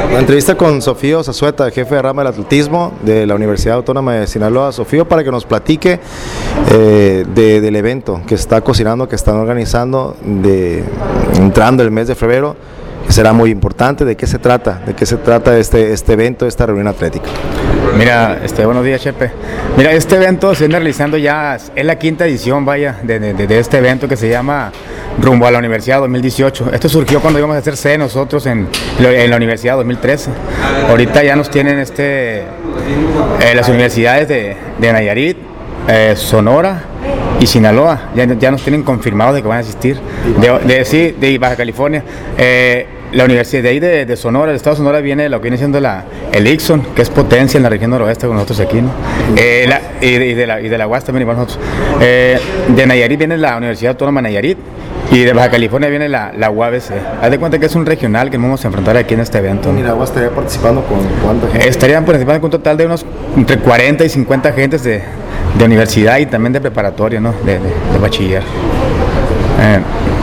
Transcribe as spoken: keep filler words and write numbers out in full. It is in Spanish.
La entrevista con Sofío Zazueta, jefe de rama del atletismo de la Universidad Autónoma de Sinaloa. Sofío, para que nos platique eh, de, del evento que está cocinando, que están organizando, de, entrando el mes de febrero, que será muy importante. ¿De qué se trata? ¿De qué se trata este, este evento, esta reunión atlética? Mira, este, buenos días, Chepe. Mira, este evento se viene realizando ya, es la quinta edición, vaya, de, de, de este evento que se llama Rumbo a la Universidad dos mil dieciocho. Esto surgió cuando íbamos a hacer sede nosotros en, en la Universidad dos mil trece. Ahorita ya nos tienen este, eh, las universidades de, de Nayarit, eh, Sonora y Sinaloa, ya, ya nos tienen confirmados de que van a asistir, de, de, sí, de Baja California. Eh, La universidad de ahí de, de Sonora, el estado de Sonora, viene lo que viene siendo la, el Ixon, que es potencia en la región noroeste con nosotros aquí, ¿no? Eh, la, y, de, y, de la, y de la U A S también, igual nosotros. Eh, de Nayarit viene la Universidad Autónoma de Nayarit y de Baja California viene la, la U A B C. Haz de cuenta que es un regional que vamos a enfrentar aquí en este evento, ¿no? ¿Y la U A S estaría participando con cuánta gente? Estarían participando con un total de unos entre cuarenta y cincuenta agentes de, de universidad y también de preparatoria, ¿no? De, de, de bachiller. Eh,